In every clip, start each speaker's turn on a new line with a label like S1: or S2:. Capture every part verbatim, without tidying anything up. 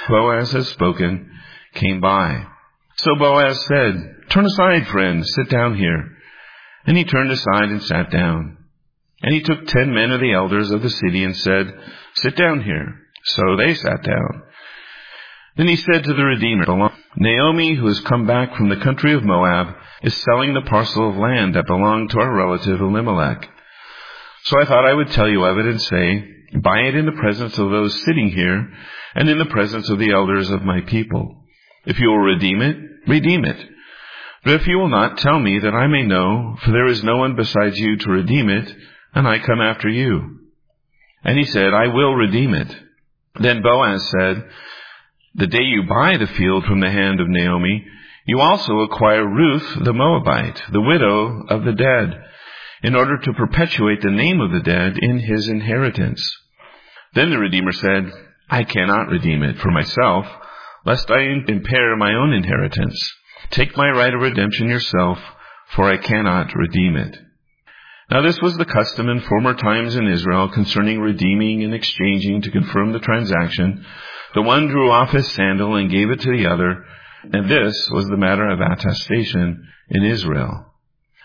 S1: Boaz has spoken, came by. So Boaz said, "Turn aside, friend, sit down here." And he turned aside and sat down. And he took ten men of the elders of the city and said, "Sit down here." So they sat down. Then he said to the Redeemer, "Naomi, who has come back from the country of Moab, is selling the parcel of land that belonged to our relative Elimelech. So I thought I would tell you of it and say, buy it in the presence of those sitting here and in the presence of the elders of my people. If you will redeem it, redeem it. But if you will not, tell me that I may know, for there is no one besides you to redeem it, and I come after you." And he said, "I will redeem it." Then Boaz said, "The day you buy the field from the hand of Naomi, you also acquire Ruth the Moabite, the widow of the dead, in order to perpetuate the name of the dead in his inheritance." Then the Redeemer said, "I cannot redeem it for myself, lest I impair my own inheritance. Take my right of redemption yourself, for I cannot redeem it." Now this was the custom in former times in Israel concerning redeeming and exchanging to confirm the transaction. The one drew off his sandal and gave it to the other, and this was the matter of attestation in Israel.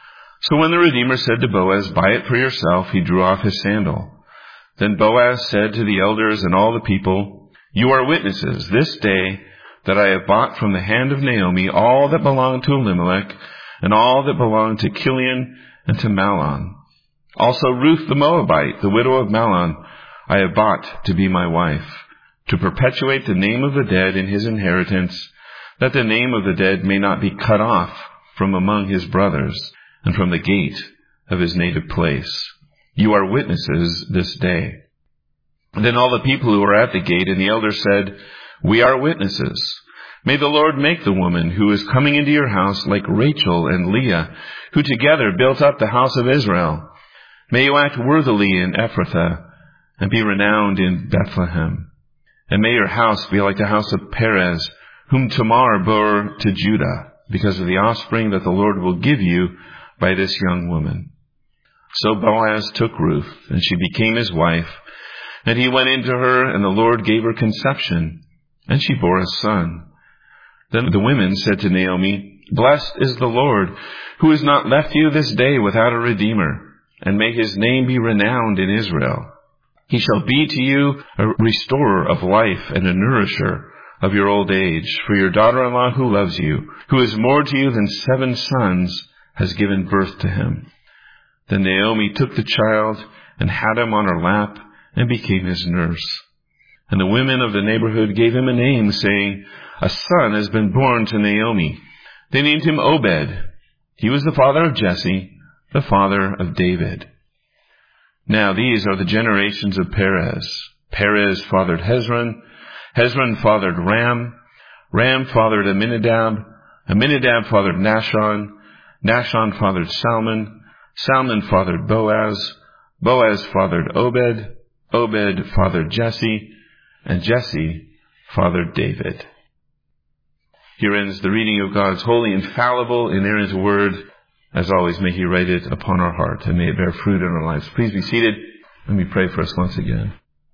S1: So when the Redeemer said to Boaz, "Buy it for yourself," he drew off his sandal. Then Boaz said to the elders and all the people, "You are witnesses this day that I have bought from the hand of Naomi all that belonged to Elimelech, and all that belonged to Chilion and to Mahlon. Also Ruth the Moabite, the widow of Mahlon, I have bought to be my wife, to perpetuate the name of the dead in his inheritance, that the name of the dead may not be cut off from among his brothers, and from the gate of his native place. You are witnesses this day." Then all the people who were at the gate and the elders said, "We are witnesses. May the Lord make the woman who is coming into your house like Rachel and Leah, who together built up the house of Israel. May you act worthily in Ephrathah, and be renowned in Bethlehem. And may your house be like the house of Perez, whom Tamar bore to Judah, because of the offspring that the Lord will give you by this young woman." So Boaz took Ruth, and she became his wife. And he went into her, and the Lord gave her conception, and she bore a son. Then the women said to Naomi, "Blessed is the Lord, who has not left you this day without a redeemer, and may his name be renowned in Israel. He shall be to you a restorer of life and a nourisher of your old age, for your daughter-in-law who loves you, who is more to you than seven sons, has given birth to him." Then Naomi took the child and had him on her lap and became his nurse. And the women of the neighborhood gave him a name, saying, "A son has been born to Naomi." They named him Obed. He was the father of Jesse, the father of David. Now these are the generations of Perez. Perez fathered Hezron. Hezron fathered Ram. Ram fathered Amminadab. Amminadab fathered Nahshon. Nahshon fathered Salmon. Salmon fathered Boaz. Boaz fathered Obed. Obed fathered Jesse. And Jesse fathered David. Here ends the reading of God's holy, infallible, inerrant word. As always, may he write it upon our heart, and may it bear fruit in our lives. Please be seated. Let me pray for us once again.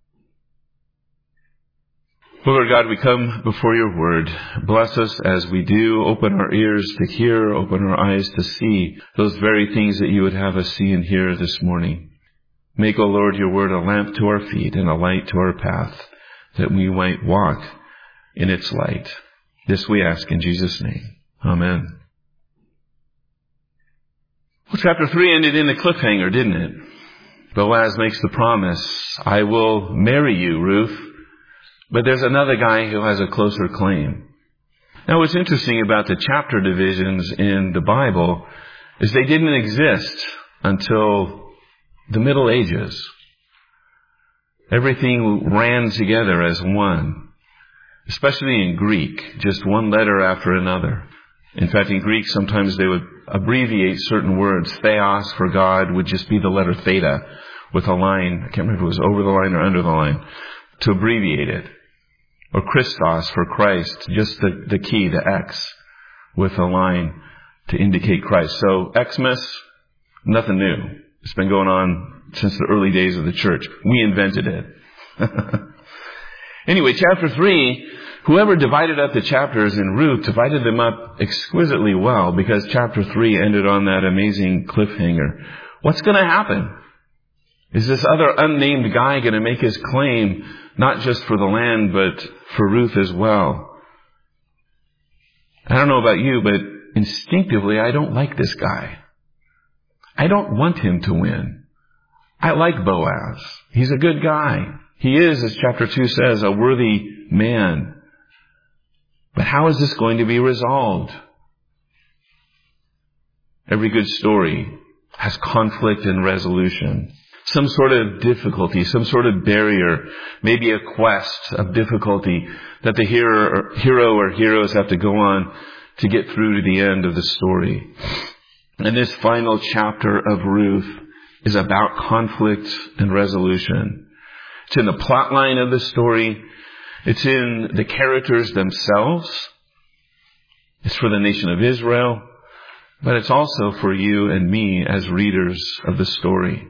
S1: Lord God, we come before your word. Bless us as we do. Open our ears to hear, open our eyes to see those very things that you would have us see and hear this morning. Make, O Lord, your word a lamp to our feet and a light to our path, that we might walk in its light. This we ask in Jesus' name. Amen. Well, chapter three ended in a cliffhanger, didn't it? Boaz makes the promise, "I will marry you, Ruth." But there's another guy who has a closer claim. Now, what's interesting about the chapter divisions in the Bible is they didn't exist until the Middle Ages. Everything ran together as one, especially in Greek, just one letter after another. In fact, in Greek, sometimes they would abbreviate certain words. Theos for God would just be the letter theta with a line. I can't remember if it was over the line or under the line, to abbreviate it. Or Christos for Christ, just the, the key, the X, with a line to indicate Christ. So Xmas, nothing new. It's been going on since the early days of the church. We invented it. Anyway, chapter three Whoever divided up the chapters in Ruth divided them up exquisitely well, because chapter three ended on that amazing cliffhanger. What's going to happen? Is this other unnamed guy going to make his claim, not just for the land, but for Ruth as well? I don't know about you, but instinctively, I don't like this guy. I don't want him to win. I like Boaz. He's a good guy. He is, as chapter two says, a worthy man. But how is this going to be resolved? Every good story has conflict and resolution. Some sort of difficulty, some sort of barrier, maybe a quest of difficulty that the hero or, hero or heroes have to go on to get through to the end of the story. And this final chapter of Ruth is about conflict and resolution. It's in the plot line of the story. It's in the characters themselves. It's for the nation of Israel. But it's also for you and me as readers of the story.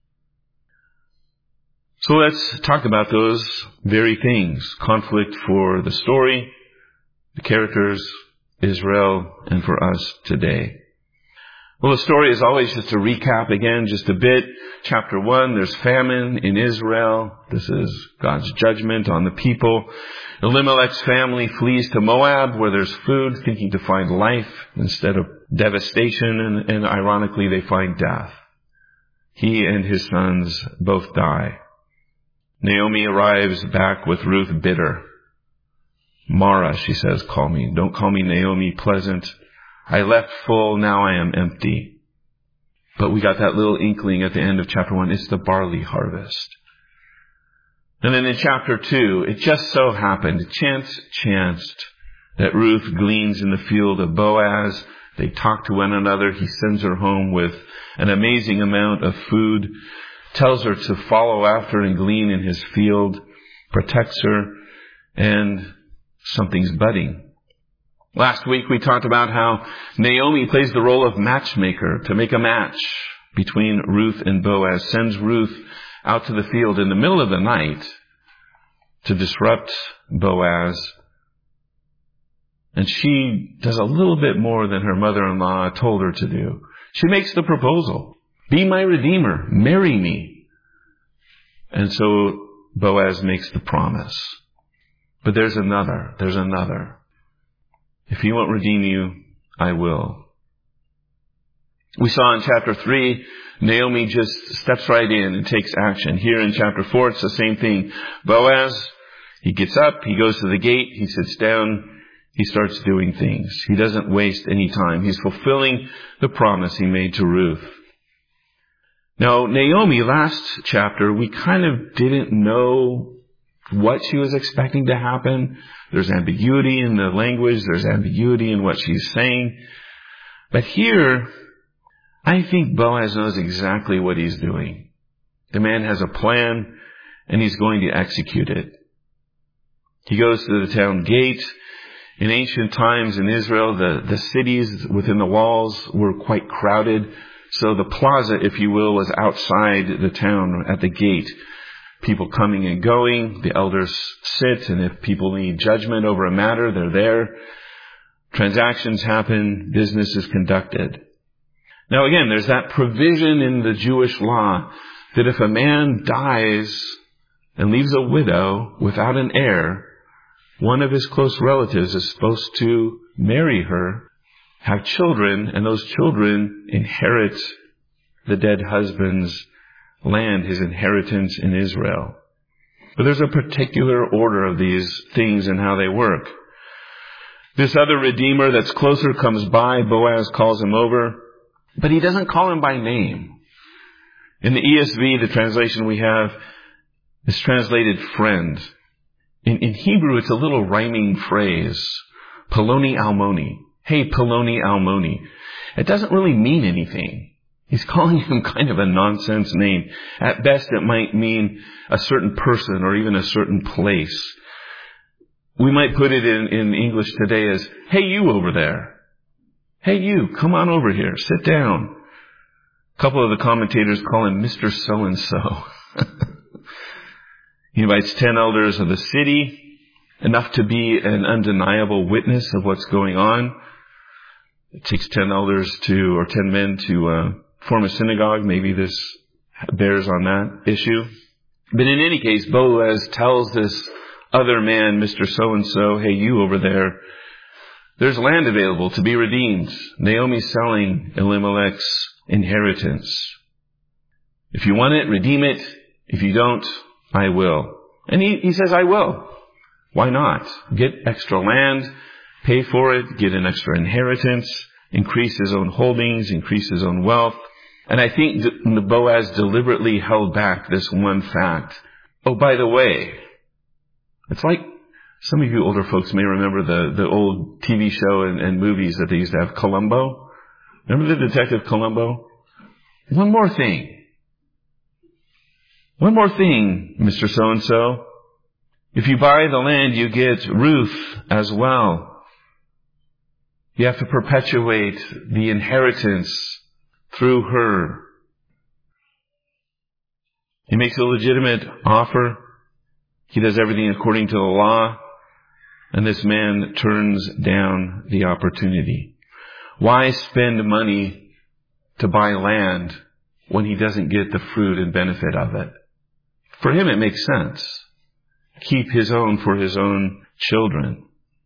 S1: So let's talk about those very things. Conflict for the story, the characters, Israel, and for us today. Well, the story is always, just to recap again just a bit. Chapter one, there's famine in Israel. This is God's judgment on the people. Elimelech's family flees to Moab, where there's food, thinking to find life instead of devastation, and, and ironically they find death. He and his sons both die. Naomi arrives back with Ruth bitter. Mara, she says, call me. Don't call me Naomi, pleasant. I left full, now I am empty. But we got that little inkling at the end of chapter one. It's the barley harvest. And then in chapter two, it just so happened, chance chanced, that Ruth gleans in the field of Boaz. They talk to one another. He sends her home with an amazing amount of food, tells her to follow after and glean in his field, protects her, and something's budding. Last week we talked about how Naomi plays the role of matchmaker to make a match between Ruth and Boaz, sends Ruth out to the field in the middle of the night to disrupt Boaz. And she does a little bit more than her mother-in-law told her to do. She makes the proposal. Be my redeemer. Marry me. And so Boaz makes the promise. But there's another. There's another. If he won't redeem you, I will. We saw in chapter three, Naomi just steps right in and takes action. Here in chapter four, it's the same thing. Boaz, he gets up, he goes to the gate, he sits down, he starts doing things. He doesn't waste any time. He's fulfilling the promise he made to Ruth. Now, Naomi, last chapter, we kind of didn't know what she was expecting to happen. There's ambiguity in the language. There's ambiguity in what she's saying. But here, I think Boaz knows exactly what he's doing. The man has a plan, and he's going to execute it. He goes to the town gate. In ancient times in Israel, the, the cities within the walls were quite crowded. So the plaza, if you will, was outside the town at the gate. People coming and going, the elders sit, and if people need judgment over a matter, they're there. Transactions happen, business is conducted. Now again, there's that provision in the Jewish law that if a man dies and leaves a widow without an heir, one of his close relatives is supposed to marry her, have children, and those children inherit the dead husband's land, his inheritance in Israel. But there's a particular order of these things and how they work. This other redeemer that's closer comes by. Boaz calls him over, but he doesn't call him by name. In the E S V, the translation we have is translated friend. In, in Hebrew, it's a little rhyming phrase, Poloni Almoni. Hey, Poloni Almoni. It doesn't really mean anything. He's calling him kind of a nonsense name. At best, it might mean a certain person or even a certain place. We might put it in, in English today as, hey, you over there. Hey, you, come on over here. Sit down. A couple of the commentators call him Mister So-and-so. He invites ten elders of the city, enough to be an undeniable witness of what's going on. It takes ten elders to, or ten men to uh, form a synagogue. Maybe this bears on that issue. But in any case, Boaz tells this other man, Mister So-and-so, hey, you over there, there's land available to be redeemed. Naomi's selling Elimelech's inheritance. If you want it, redeem it. If you don't, I will. And he, he says, I will. Why not? Get extra land, pay for it, get an extra inheritance, increase his own holdings, increase his own wealth. And I think Boaz deliberately held back this one fact. Oh, by the way, it's like some of you older folks may remember the, the old T V show and, and movies that they used to have, Columbo. Remember the Detective Columbo? One more thing. One more thing, Mister So-and-so. If you buy the land, you get Ruth as well. You have to perpetuate the inheritance through her. He makes a legitimate offer. He does everything according to the law. And this man turns down the opportunity. Why spend money to buy land when he doesn't get the fruit and benefit of it? For him, it makes sense. Keep his own for his own children.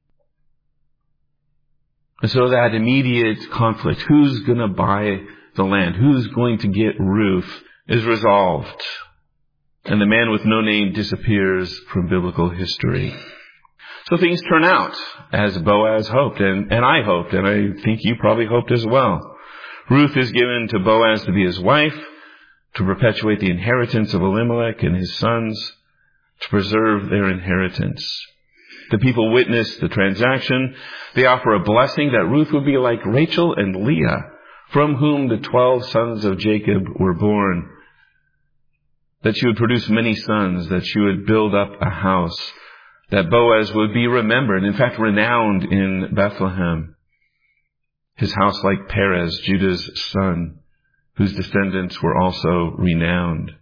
S1: And so that immediate conflict, who's going to buy the land, who's going to get Ruth, is resolved. And the man with no name disappears from biblical history. So things turn out as Boaz hoped, and, and I hoped, and I think you probably hoped as well. Ruth is given to Boaz to be his wife, to perpetuate the inheritance of Elimelech and his sons, to preserve their inheritance. The people witness the transaction. They offer a blessing that Ruth would be like Rachel and Leah, from whom the twelve sons of Jacob were born. That she would produce many sons, that she would build up a house, that Boaz would be remembered, in fact renowned in Bethlehem. His house like Perez, Judah's son, whose descendants were also renowned.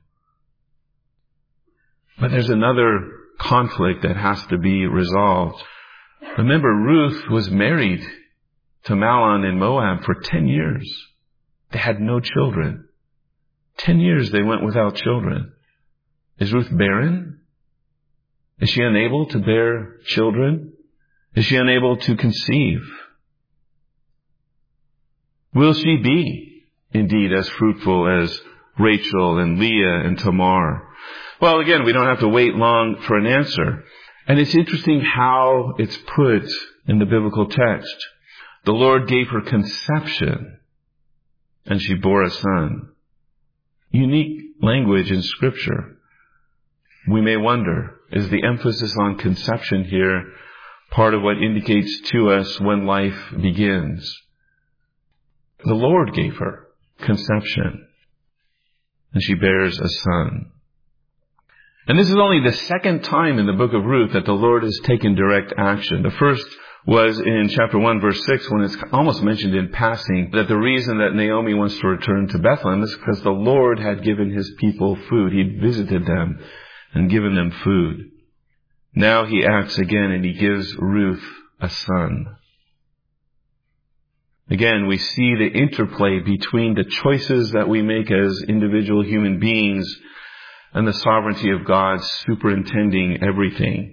S1: But there's another conflict that has to be resolved. Remember, Ruth was married to Mahlon in Moab for ten years. They had no children. Ten years they went without children. Is Ruth barren? Is she unable to bear children? Is she unable to conceive? Will she be indeed as fruitful as Rachel and Leah and Tamar? Well, again, we don't have to wait long for an answer. And it's interesting how it's put in the biblical text. The Lord gave her conception, and she bore a son. Unique language in Scripture. We may wonder, is the emphasis on conception here part of what indicates to us when life begins? The Lord gave her conception, and she bears a son. And this is only the second time in the book of Ruth that the Lord has taken direct action. The first was in chapter one, verse six, when it's almost mentioned in passing that the reason that Naomi wants to return to Bethlehem is because the Lord had given his people food. He'd visited them and given them food. Now he acts again and he gives Ruth a son. Again, we see the interplay between the choices that we make as individual human beings and the sovereignty of God superintending everything.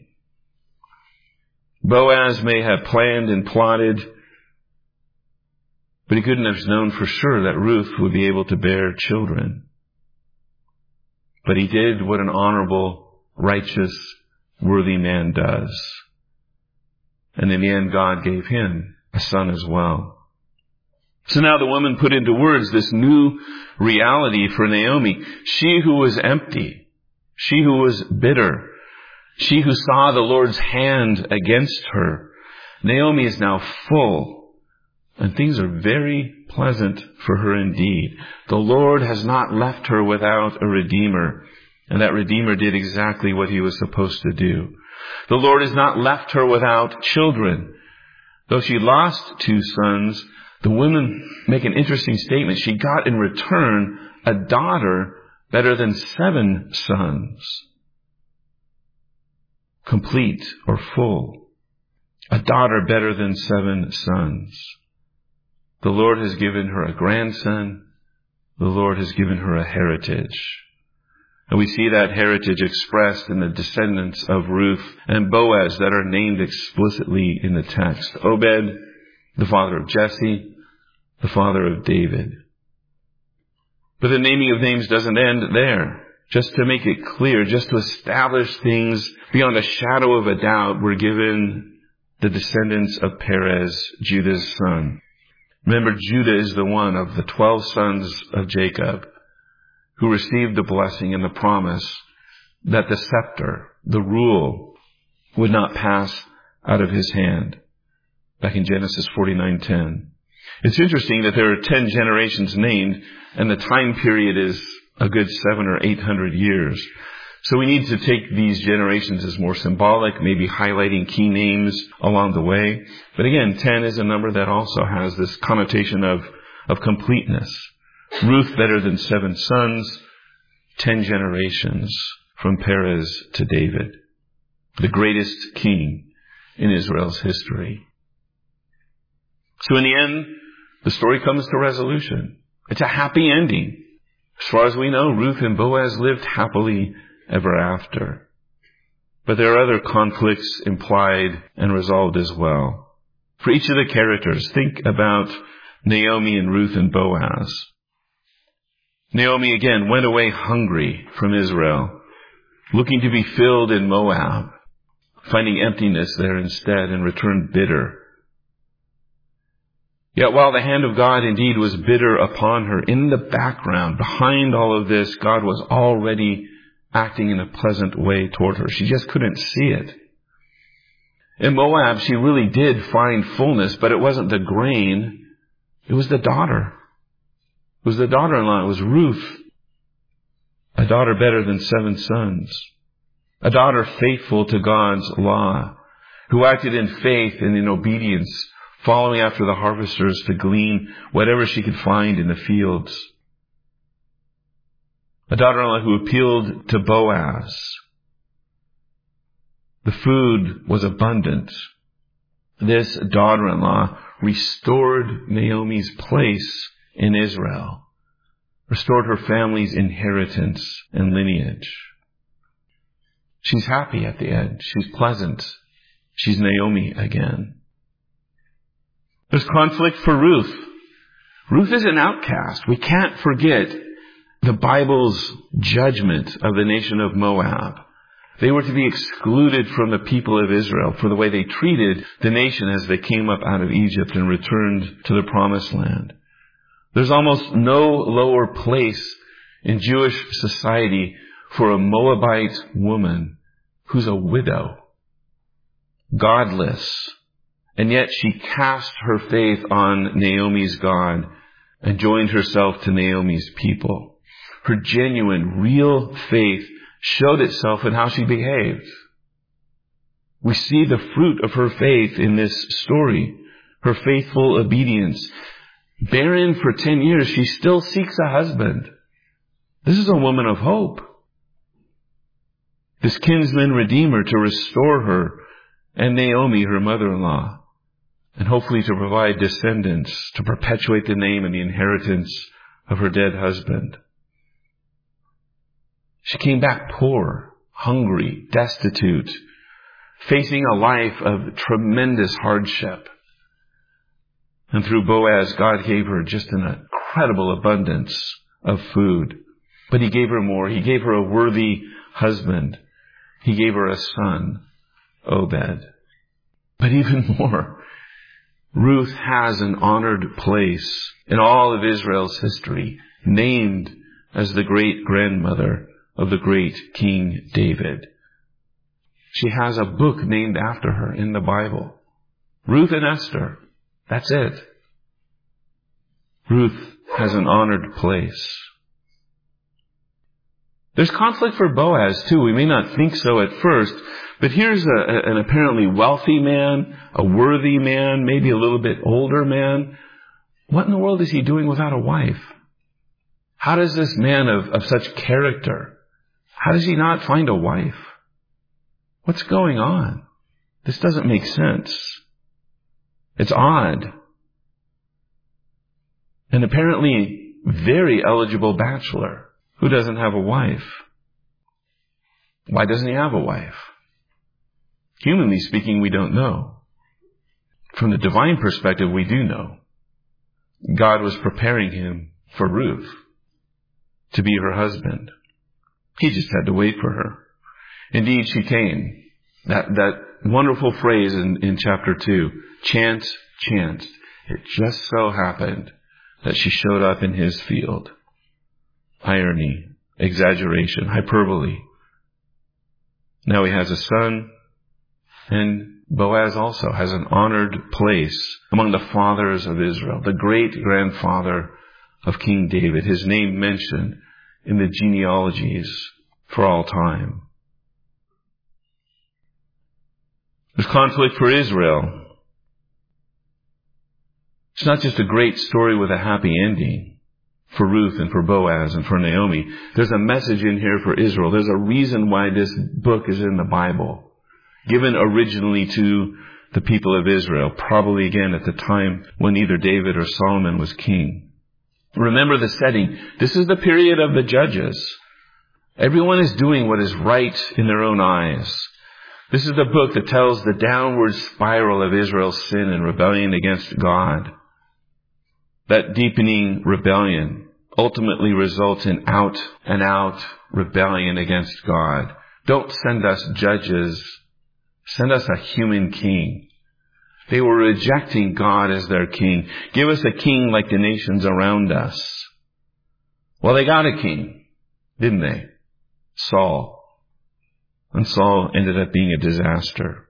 S1: Boaz may have planned and plotted, but he couldn't have known for sure that Ruth would be able to bear children. But he did what an honorable, righteous, worthy man does. And in the end, God gave him a son as well. So now the woman put into words this new reality for Naomi. She who was empty, she who was bitter, she who saw the Lord's hand against her, Naomi is now full, and things are very pleasant for her indeed. The Lord has not left her without a Redeemer, and that Redeemer did exactly what he was supposed to do. The Lord has not left her without children. Though she lost two sons, the women make an interesting statement. She got in return a daughter better than seven sons. complete or full, a daughter better than seven sons. The Lord has given her a grandson. The Lord has given her a heritage. And we see that heritage expressed in the descendants of Ruth and Boaz that are named explicitly in the text. Obed, the father of Jesse, the father of David. But the naming of names doesn't end there. Just to make it clear, just to establish things beyond a shadow of a doubt, we're given the descendants of Perez, Judah's son. Remember, Judah is the one of the twelve sons of Jacob who received the blessing and the promise that the scepter, the rule, would not pass out of his hand. Back in Genesis forty-nine ten. It's interesting that there are ten generations named, and the time period is a good seven or eight hundred years. So we need to take these generations as more symbolic, maybe highlighting key names along the way. But again, ten is a number that also has this connotation of, of completeness. Ruth better than seven sons, ten generations from Perez to David, the greatest king in Israel's history. So in the end, the story comes to resolution. It's a happy ending. As far as we know, Ruth and Boaz lived happily ever after. But there are other conflicts implied and resolved as well. For each of the characters, think about Naomi and Ruth and Boaz. Naomi again went away hungry from Israel, looking to be filled in Moab, finding emptiness there instead, and returned bitter. Yet while the hand of God indeed was bitter upon her, in the background, behind all of this, God was already acting in a pleasant way toward her. She just couldn't see it. In Moab, she really did find fullness, but it wasn't the grain. It was the daughter. It was the daughter-in-law. It was Ruth. A daughter better than seven sons. A daughter faithful to God's law, who acted in faith and in obedience, following after the harvesters to glean whatever she could find in the fields. A daughter-in-law who appealed to Boaz. The food was abundant. This daughter-in-law restored Naomi's place in Israel, restored her family's inheritance and lineage. She's happy at the end. She's pleasant. She's Naomi again. There's conflict for Ruth. Ruth is an outcast. We can't forget the Bible's judgment of the nation of Moab. They were to be excluded from the people of Israel for the way they treated the nation as they came up out of Egypt and returned to the promised land. There's almost no lower place in Jewish society for a Moabite woman who's a widow, godless, and yet she cast her faith on Naomi's God and joined herself to Naomi's people. Her genuine, real faith showed itself in how she behaved. We see the fruit of her faith in this story, her faithful obedience. Barren for ten years, she still seeks a husband. This is a woman of hope. This kinsman redeemer to restore her and Naomi, her mother-in-law, and hopefully to provide descendants to perpetuate the name and the inheritance of her dead husband. She came back poor, hungry, destitute, facing a life of tremendous hardship. And through Boaz, God gave her just an incredible abundance of food. But He gave her more. He gave her a worthy husband. He gave her a son, Obed. But even more, Ruth has an honored place in all of Israel's history, named as the great-grandmother of the great King David. She has a book named after her in the Bible. Ruth and Esther. That's it. Ruth has an honored place. There's conflict for Boaz too. We may not think so at first, but here's a, an apparently wealthy man, a worthy man, maybe a little bit older man. What in the world is he doing without a wife? How does this man of, of such character, how does he not find a wife? What's going on? This doesn't make sense. It's odd. An apparently very eligible bachelor who doesn't have a wife. Why doesn't he have a wife? Humanly speaking, we don't know. From the divine perspective, we do know. God was preparing him for Ruth to be her husband. He just had to wait for her. Indeed, she came. That, that wonderful phrase in, in chapter two, chance chanced. It just so happened that she showed up in his field. Irony, exaggeration, hyperbole. Now he has a son, and Boaz also has an honored place among the fathers of Israel, the great-grandfather of King David, his name mentioned in the genealogies for all time. There's conflict for Israel. It's not just a great story with a happy ending for Ruth and for Boaz and for Naomi. There's a message in here for Israel. There's a reason why this book is in the Bible, given originally to the people of Israel, probably again at the time when either David or Solomon was king. Remember the setting. This is the period of the judges. Everyone is doing what is right in their own eyes. This is the book that tells the downward spiral of Israel's sin and rebellion against God. That deepening rebellion ultimately results in out and out rebellion against God. Don't send us judges. Send us a human king. They were rejecting God as their king. Give us a king like the nations around us. Well, they got a king, didn't they? Saul. And Saul ended up being a disaster.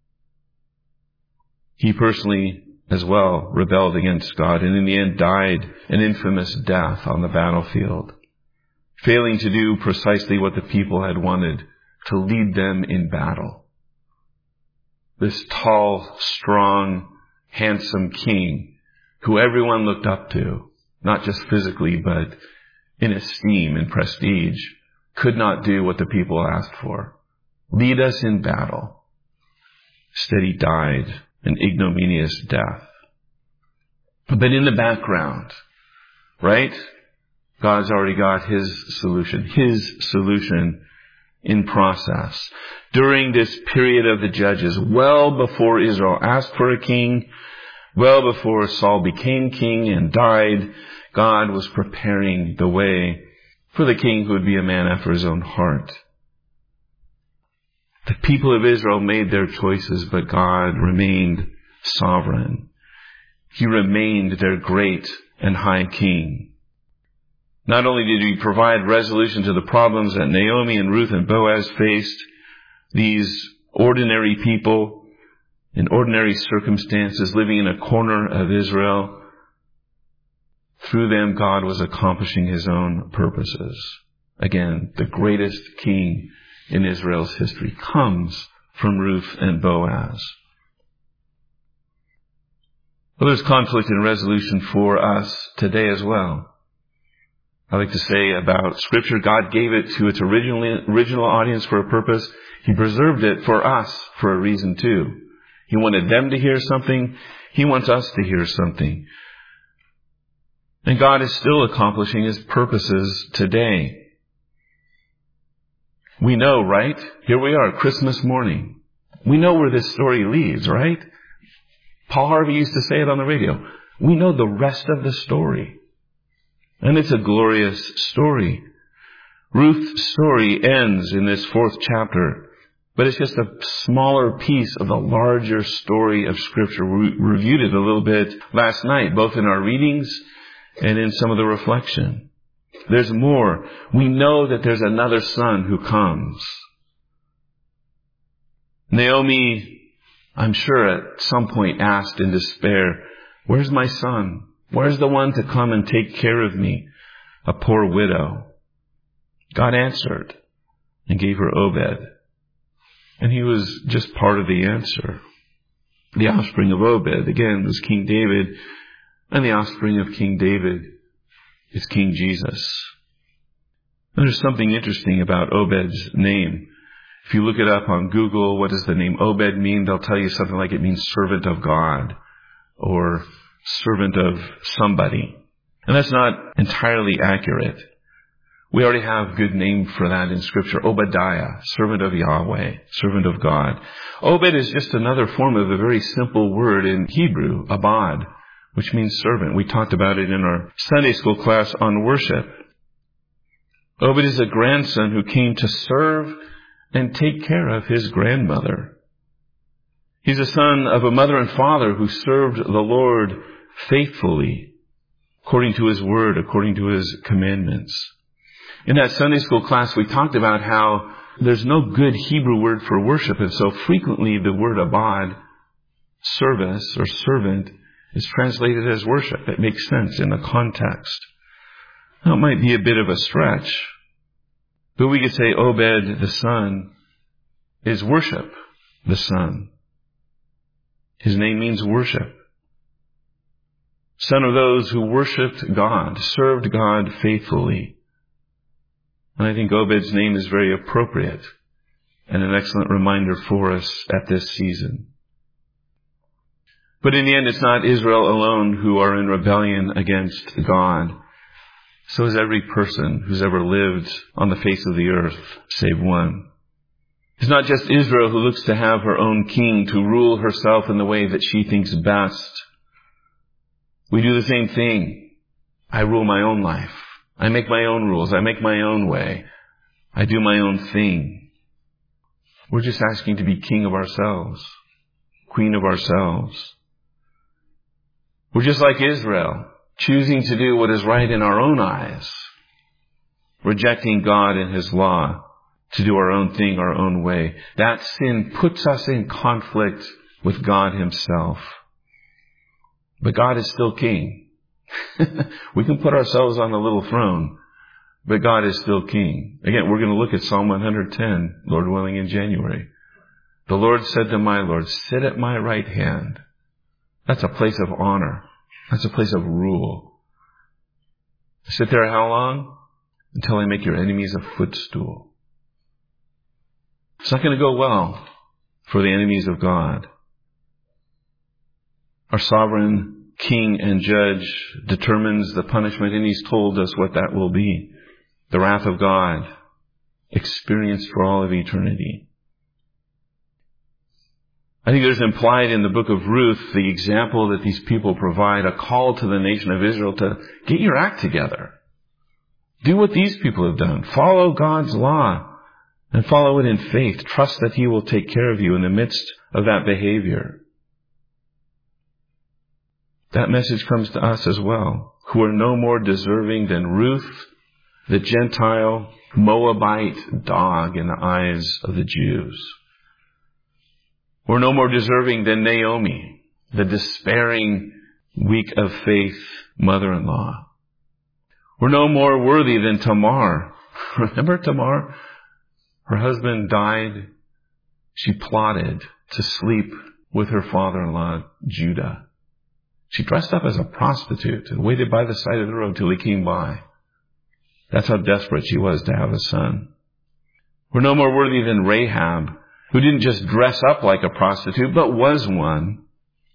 S1: He personally, as well, rebelled against God and in the end died an infamous death on the battlefield, failing to do precisely what the people had wanted, to lead them in battle. This tall, strong, handsome king who everyone looked up to, not just physically, but in esteem and prestige, could not do what the people asked for. Lead us in battle. Instead, he died an ignominious death. But in the background, right? God's already got his solution, his solution in process. During this period of the judges, well before Israel asked for a king, well before Saul became king and died, God was preparing the way for the king who would be a man after his own heart. The people of Israel made their choices, but God remained sovereign. He remained their great and high king. Not only did he provide resolution to the problems that Naomi and Ruth and Boaz faced, these ordinary people in ordinary circumstances living in a corner of Israel, through them God was accomplishing his own purposes. Again, the greatest king in Israel's history comes from Ruth and Boaz. Well, there's conflict and resolution for us today as well. I like to say about Scripture, God gave it to its original, original audience for a purpose. He preserved it for us for a reason too. He wanted them to hear something. He wants us to hear something. And God is still accomplishing his purposes today. We know, right? Here we are, Christmas morning. We know where this story leads, right? Paul Harvey used to say it on the radio. We know the rest of the story. And it's a glorious story. Ruth's story ends in this fourth chapter, but it's just a smaller piece of the larger story of Scripture. We reviewed it a little bit last night, both in our readings and in some of the reflection. There's more. We know that there's another son who comes. Naomi, I'm sure at some point asked in despair, where's my son? Where's the one to come and take care of me, a poor widow? God answered and gave her Obed. And he was just part of the answer. The offspring of Obed, again, was King David. And the offspring of King David is King Jesus. And there's something interesting about Obed's name. If you look it up on Google, what does the name Obed mean? They'll tell you something like it means servant of God or servant of somebody. And that's not entirely accurate. We already have a good name for that in Scripture. Obadiah, servant of Yahweh, servant of God. Obed is just another form of a very simple word in Hebrew, abad, which means servant. We talked about it in our Sunday school class on worship. Obed is a grandson who came to serve and take care of his grandmother. He's a son of a mother and father who served the Lord faithfully, according to His word, according to His commandments. In that Sunday school class, we talked about how there's no good Hebrew word for worship, and so frequently the word abad, service or servant, is translated as worship. It makes sense in the context. Now, it might be a bit of a stretch, but we could say Obed, the son, is worship, the son. His name means worship. Son of those who worshipped God, served God faithfully. And I think Obed's name is very appropriate and an excellent reminder for us at this season. But in the end, it's not Israel alone who are in rebellion against God. So is every person who's ever lived on the face of the earth, save one. It's not just Israel who looks to have her own king to rule herself in the way that she thinks best. We do the same thing. I rule my own life. I make my own rules. I make my own way. I do my own thing. We're just asking to be king of ourselves, queen of ourselves. We're just like Israel, choosing to do what is right in our own eyes, rejecting God and His law to do our own thing, our own way. That sin puts us in conflict with God Himself. But God is still king. We can put ourselves on the little throne, but God is still king. Again, we're going to look at Psalm one hundred ten, Lord willing, in January. The Lord said to my Lord, sit at my right hand. That's a place of honor. That's a place of rule. Sit there how long? Until I make your enemies a footstool. It's not going to go well for the enemies of God. Our sovereign King and Judge determines the punishment, and He's told us what that will be. The wrath of God, experienced for all of eternity. I think there's implied in the book of Ruth the example that these people provide, a call to the nation of Israel to get your act together. Do what these people have done. Follow God's law and follow it in faith. Trust that He will take care of you in the midst of that behavior. That message comes to us as well, who are no more deserving than Ruth, the Gentile Moabite dog in the eyes of the Jews. We're no more deserving than Naomi, the despairing, weak of faith mother-in-law. We're no more worthy than Tamar. Remember Tamar? Her husband died. She plotted to sleep with her father-in-law, Judah. She dressed up as a prostitute and waited by the side of the road till he came by. That's how desperate she was to have a son. We're no more worthy than Rahab, who didn't just dress up like a prostitute, but was one.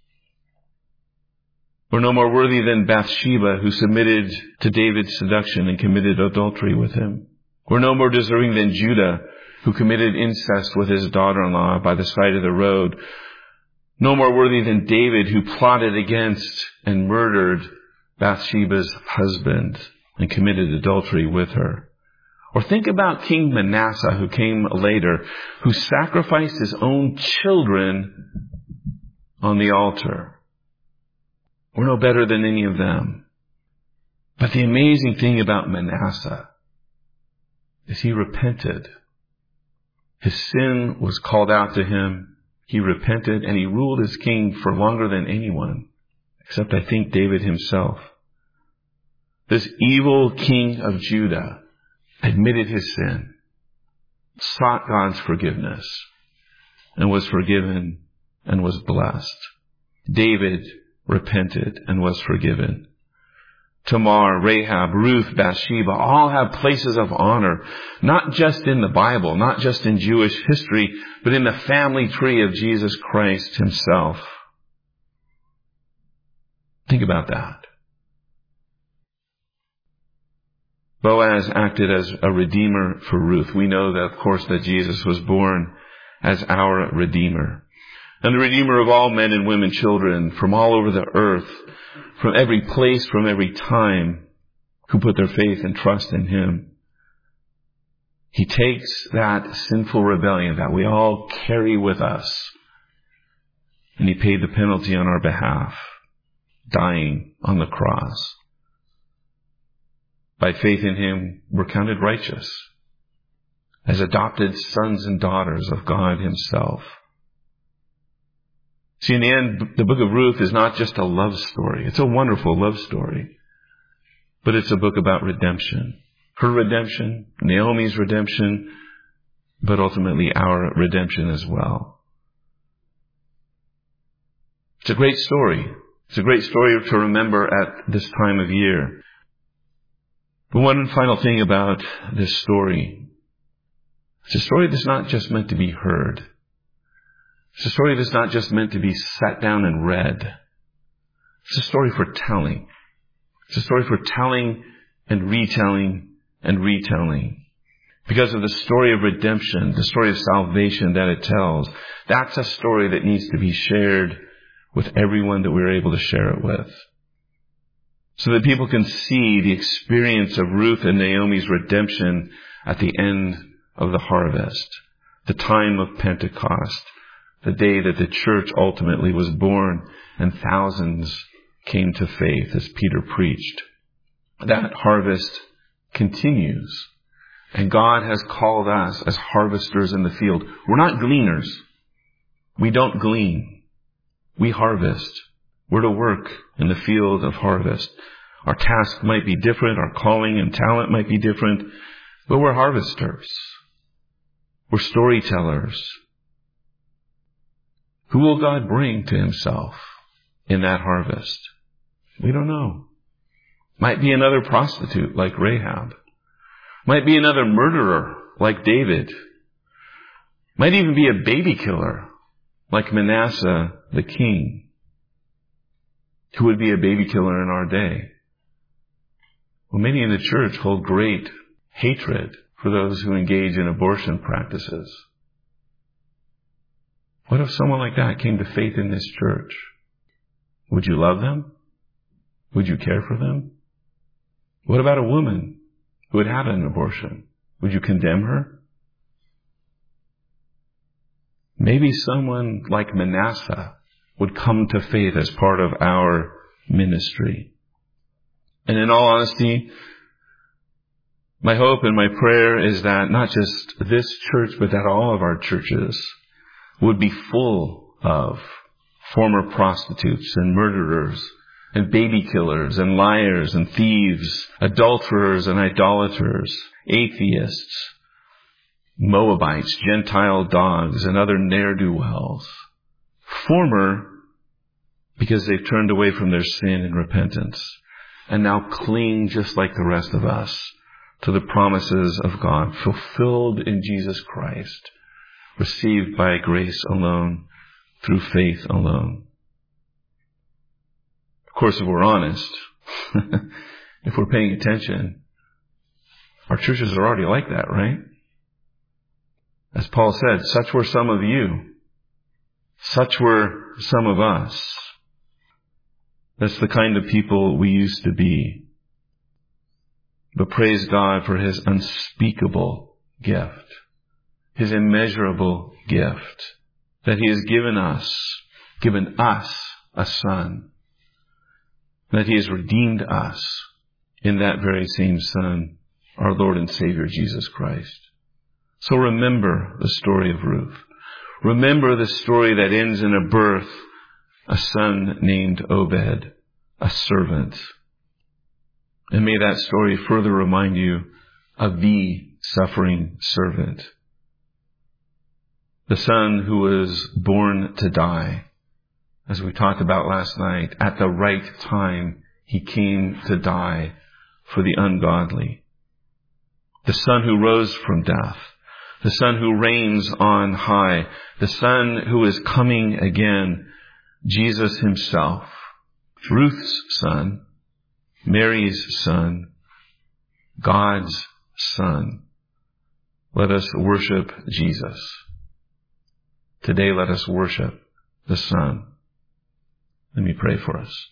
S1: We're no more worthy than Bathsheba, who submitted to David's seduction and committed adultery with him. We're no more deserving than Judah, who committed incest with his daughter-in-law by the side of the road. No more worthy than David, who plotted against and murdered Bathsheba's husband and committed adultery with her. Or think about King Manasseh, who came later, who sacrificed his own children on the altar. We're no better than any of them. But the amazing thing about Manasseh is he repented. His sin was called out to him. He repented, and he ruled as king for longer than anyone, except I think David himself. This evil king of Judah admitted his sin, sought God's forgiveness, and was forgiven and was blessed. David repented and was forgiven. Tamar, Rahab, Ruth, Bathsheba, all have places of honor, not just in the Bible, not just in Jewish history, but in the family tree of Jesus Christ himself. Think about that. Boaz acted as a redeemer for Ruth. We know that, of course, that Jesus was born as our redeemer. And the redeemer of all men and women, children from all over the earth, from every place, from every time, who put their faith and trust in him. He takes that sinful rebellion that we all carry with us, and he paid the penalty on our behalf, dying on the cross. By faith in him, we're counted righteous as adopted sons and daughters of God himself. See, in the end, the book of Ruth is not just a love story. It's a wonderful love story. But it's a book about redemption. Her redemption, Naomi's redemption, but ultimately our redemption as well. It's a great story. It's a great story to remember at this time of year. But one final thing about this story. It's a story that's not just meant to be heard. It's a story that's not just meant to be sat down and read. It's a story for telling. It's a story for telling and retelling and retelling. Because of the story of redemption, the story of salvation that it tells, that's a story that needs to be shared with everyone that we're able to share it with. So that people can see the experience of Ruth and Naomi's redemption at the end of the harvest, the time of Pentecost, the day that the church ultimately was born and thousands came to faith as Peter preached. That harvest continues, and God has called us as harvesters in the field. We're not gleaners. We don't glean. We harvest. We're to work in the field of harvest. Our task might be different, our calling and talent might be different, but we're harvesters. We're storytellers. Who will God bring to himself in that harvest? We don't know. Might be another prostitute like Rahab. Might be another murderer like David. Might even be a baby killer like Manasseh the king, who would be a baby killer in our day. Well, many in the church hold great hatred for those who engage in abortion practices. What if someone like that came to faith in this church? Would you love them? Would you care for them? What about a woman who had had an abortion? Would you condemn her? Maybe someone like Manasseh would come to faith as part of our ministry. And in all honesty, my hope and my prayer is that not just this church, but that all of our churches would be full of former prostitutes and murderers and baby killers and liars and thieves, adulterers and idolaters, atheists, Moabites, Gentile dogs, and other ne'er-do-wells. Former because they've turned away from their sin in repentance and now cling just like the rest of us to the promises of God fulfilled in Jesus Christ, received by grace alone, through faith alone. Of course, if we're honest, if we're paying attention, our churches are already like that, right? As Paul said, such were some of you. Such were some of us. That's the kind of people we used to be. But praise God for his unspeakable gift, his immeasurable gift, that he has given us, given us a son, that he has redeemed us in that very same Son, our Lord and Savior, Jesus Christ. So remember the story of Ruth. Remember the story that ends in a birth, a son named Obed, a servant. And may that story further remind you of the suffering servant, the son who was born to die. As we talked about last night, at the right time, He came to die for the ungodly. The Son who rose from death. The Son who reigns on high. The Son who is coming again. Jesus himself. Ruth's Son. Mary's Son. God's Son. Let us worship Jesus. Today let us worship the Son. Let me pray for us.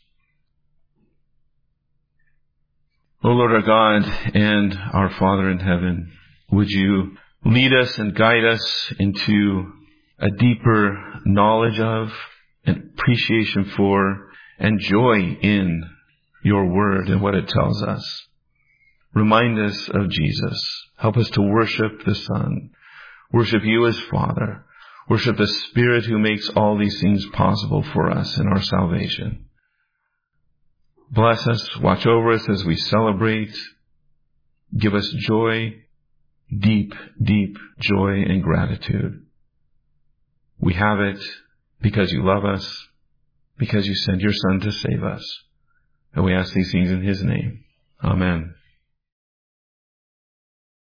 S1: O Lord our God and our Father in heaven, would you lead us and guide us into a deeper knowledge of and appreciation for and joy in your word and what it tells us. Remind us of Jesus. Help us to worship the Son. Worship you as Father. Worship the Spirit who makes all these things possible for us in our salvation. Bless us, watch over us as we celebrate. Give us joy, deep, deep joy and gratitude. We have it because you love us, because you sent your Son to save us. And we ask these things in his name. Amen.